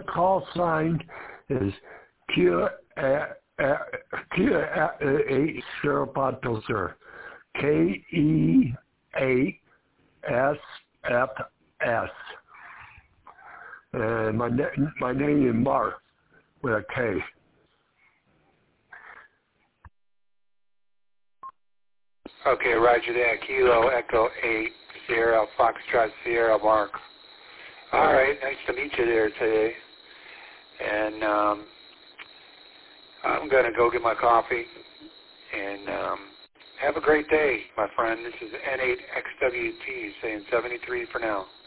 call sign is Q8 Sierra Pato, sir. KE8SFS. And my name is Mark with a K. Okay, roger that. Kilo Echo 8 Sierra Foxtrot Sierra Mark. All right, nice to meet you there today. And I'm going to go get my coffee. And have a great day, my friend. This is N8XWT saying 73 for now.